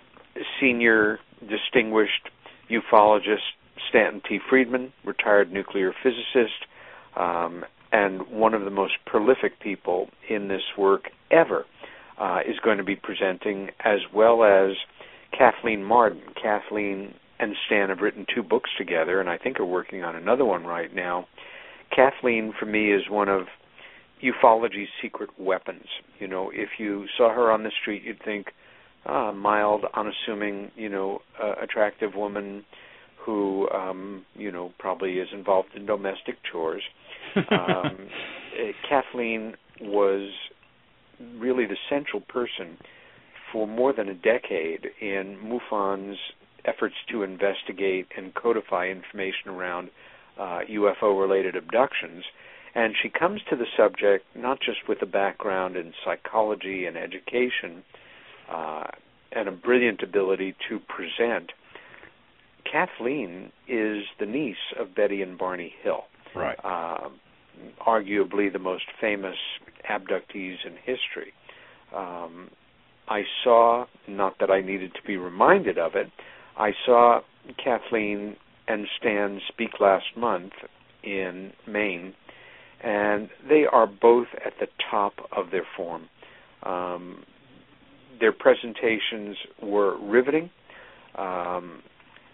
senior distinguished ufologist Stanton T. Friedman, retired nuclear physicist, um, and one of the most prolific people in this work ever, uh, is going to be presenting, as well as Kathleen Martin. Kathleen and Stan have written two books together, and I think are working on another one right now. Kathleen, for me, is one of ufology's secret weapons. You know, if you saw her on the street, you'd think, ah, mild, unassuming, you know, uh, attractive woman who, um, you know, probably is involved in domestic chores. um, uh, Kathleen was really the central person for more than a decade in MUFON's efforts to investigate and codify information around uh, U F O-related abductions. And she comes to the subject not just with a background in psychology and education uh, and a brilliant ability to present. Kathleen is the niece of Betty and Barney Hill, right? Uh, arguably the most famous abductees in history. Um, I saw, not that I needed to be reminded of it, I saw Kathleen and Stan speak last month in Maine, and they are both at the top of their form. Um, their presentations were riveting. Um,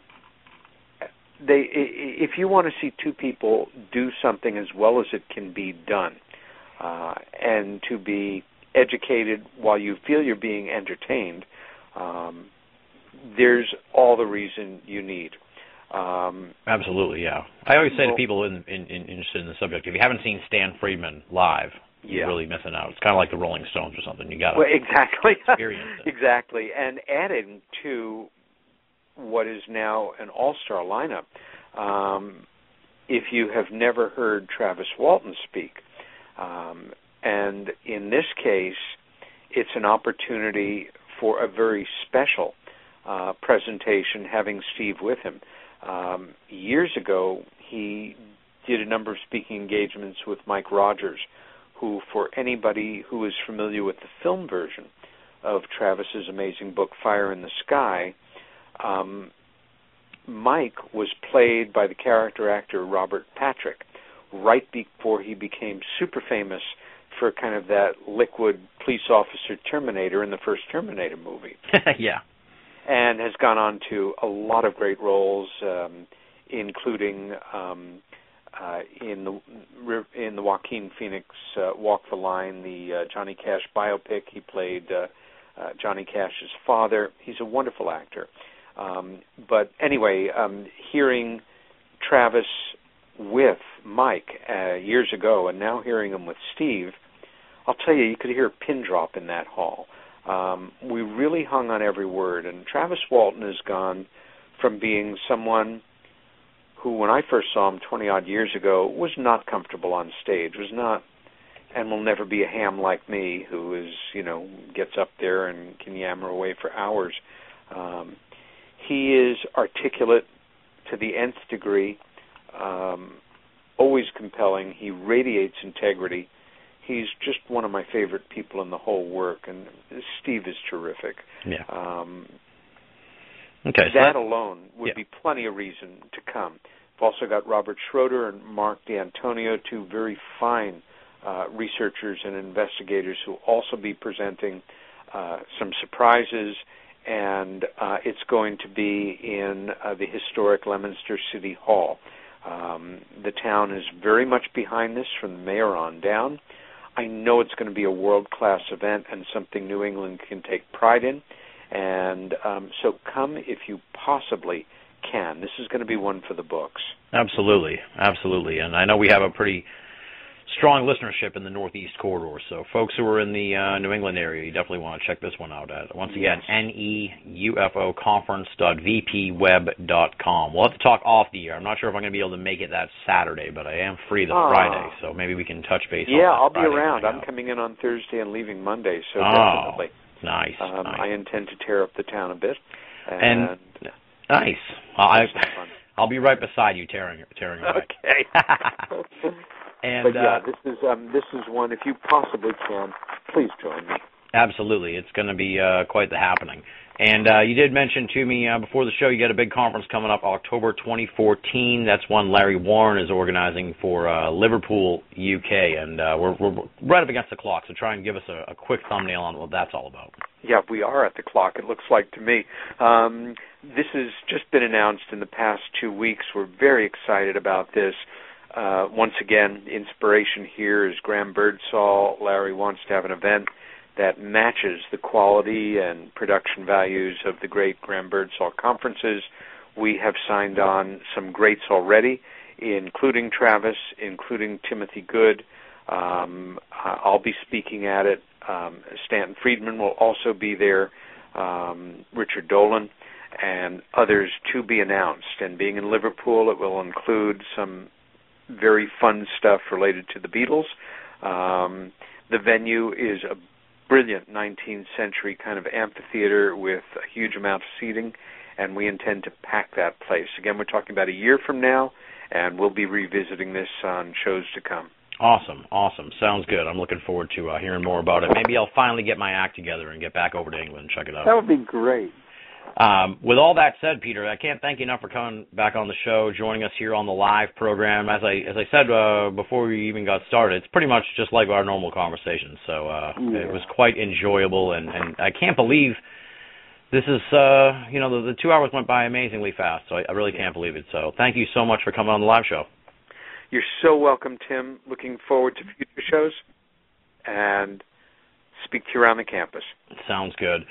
they, if you want to see two people do something as well as it can be done, uh, and to be educated while you feel you're being entertained, um, there's all the reason you need. Um, Absolutely, yeah. I always say well, to people in, in, in, interested in the subject, if you haven't seen Stan Friedman live, you're yeah. really missing out. It's kind of like the Rolling Stones or something. You got to well, exactly. experience it. Exactly. And adding to what is now an all-star lineup, um, if you have never heard Travis Walton speak, um, and in this case, it's an opportunity for a very special uh, presentation having Steve with him. Um, years ago, he did a number of speaking engagements with Mike Rogers, who, for anybody who is familiar with the film version of Travis's amazing book, Fire in the Sky, um, Mike was played by the character actor Robert Patrick right before he became super famous for kind of that liquid police officer Terminator in the first Terminator movie. Yeah. And has gone on to a lot of great roles, um, including um, uh, in the in the Joaquin Phoenix uh, Walk the Line, the uh, Johnny Cash biopic. He played uh, uh, Johnny Cash's father. He's a wonderful actor. Um, but anyway, um, hearing Travis with Mike uh, years ago, and now hearing him with Steve, I'll tell you, you could hear a pin drop in that hall. Um, we really hung on every word, and Travis Walton has gone from being someone who, when I first saw him twenty-odd years ago, was not comfortable on stage, was not, and will never be a ham like me, who is, you know, gets up there and can yammer away for hours. Um, he is articulate to the nth degree, um, always compelling. He radiates integrity. He's just one of my favorite people in the whole work, and Steve is terrific. Yeah. Um, okay. So that that, alone would yeah. be plenty of reason to come. We've also got Robert Schroeder and Mark D'Antonio, two very fine uh, researchers and investigators who will also be presenting uh, some surprises, and uh, it's going to be in uh, the historic Leominster City Hall. Um, the town is very much behind this from the mayor on down. I know it's going to be a world-class event and something New England can take pride in. And um, so come if you possibly can. This is going to be one for the books. Absolutely, absolutely. And I know we have a pretty strong listenership in the Northeast corridor, so folks who are in the uh, New England area, you definitely want to check this one out at, once again, yes. N E U F O conference dot v p web dot com. We'll have to talk off the air. I'm not sure if I'm going to be able to make it that Saturday, but I am free the oh. Friday, so maybe we can touch base yeah, on that I'll be Friday around. I'm out. coming in on Thursday and leaving Monday, so oh, definitely. Nice, um, nice. I intend to tear up the town a bit. And, and nice. I, fun. I'll be right beside you tearing, tearing away. Okay. And, but yeah, uh, this is um, this is one. If you possibly can, please join me. Absolutely, it's going to be uh, quite the happening. And uh, you did mention to me uh, before the show you got a big conference coming up October twenty fourteen. That's one Larry Warren is organizing for uh, Liverpool, U K, and uh, we're, we're right up against the clock. So try and give us a, a quick thumbnail on what that's all about. Yeah, we are at the clock. It looks like to me. Um, this has just been announced in the past two weeks. We're very excited about this. Uh, once again, inspiration here is Graham Birdsall. Larry wants to have an event that matches the quality and production values of the great Graham Birdsall conferences. We have signed on some greats already, including Travis, including Timothy Good. Um, I'll be speaking at it. Um, Stanton Friedman will also be there, um, Richard Dolan, and others to be announced. And being in Liverpool, it will include some very fun stuff related to the Beatles. Um, the venue is a brilliant nineteenth century kind of amphitheater with a huge amount of seating, and we intend to pack that place. Again, we're talking about a year from now, and we'll be revisiting this on shows to come. Awesome, awesome. Sounds good. I'm looking forward to uh, hearing more about it. Maybe I'll finally get my act together and get back over to England and check it out. That would be great. Um, with all that said, Peter, I can't thank you enough for coming back on the show, joining us here on the live program. As I as I said uh, before we even got started, it's pretty much just like our normal conversation. So uh, yeah. It was quite enjoyable, and, and I can't believe this is, uh, you know, the, the two hours went by amazingly fast. So I, I really can't believe it. So thank you so much for coming on the live show. You're so welcome, Tim. Looking forward to future shows and speak to you around the campus. Sounds good.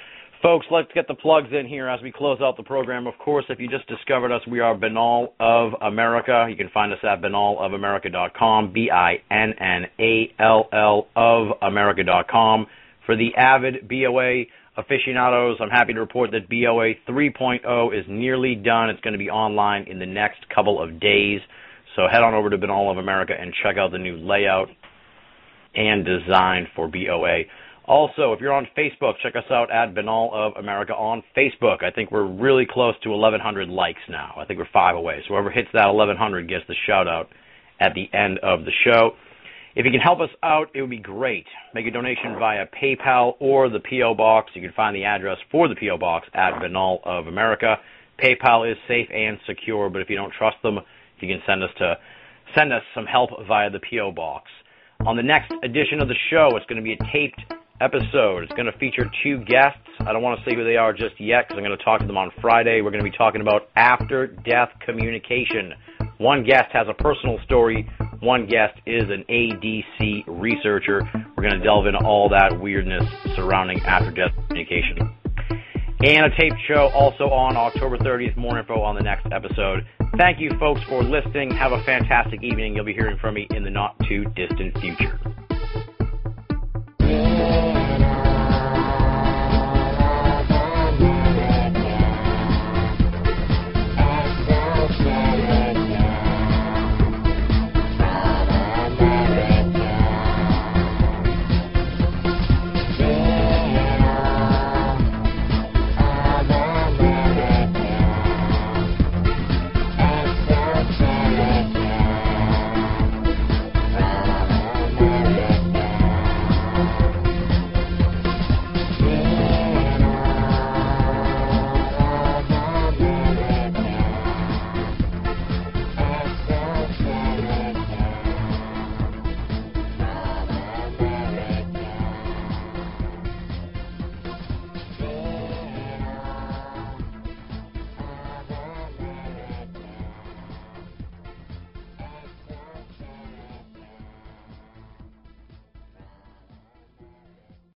Folks, let's get the plugs in here as we close out the program. Of course, if you just discovered us, we are Binnall of America. You can find us at binnall of america dot com, B I N N A L L of america dot com. For the avid B O A aficionados, I'm happy to report that B O A three point oh is nearly done. It's going to be online in the next couple of days. So head on over to Binnall of America and check out the new layout and design for B O A. Also, if you're on Facebook, check us out at Binnall of America on Facebook. I think we're really close to eleven hundred likes now. I think we're five away. So whoever hits that eleven hundred gets the shout-out at the end of the show. If you can help us out, it would be great. Make a donation via PayPal or the P O Box. You can find the address for the P O Box at Binnall of America. PayPal is safe and secure, but if you don't trust them, you can send us to send us some help via the P O Box. On the next edition of the show, it's going to be a taped episode. It's going to feature two guests. I don't want to say who they are just yet because I'm going to talk to them on Friday. We're going to be talking about after-death communication. One guest has a personal story. One guest is an A D C researcher. We're going to delve into all that weirdness surrounding after-death communication. And a taped show also on October thirtieth. More info on the next episode. Thank you, folks, for listening. Have a fantastic evening. You'll be hearing from me in the not-too-distant future.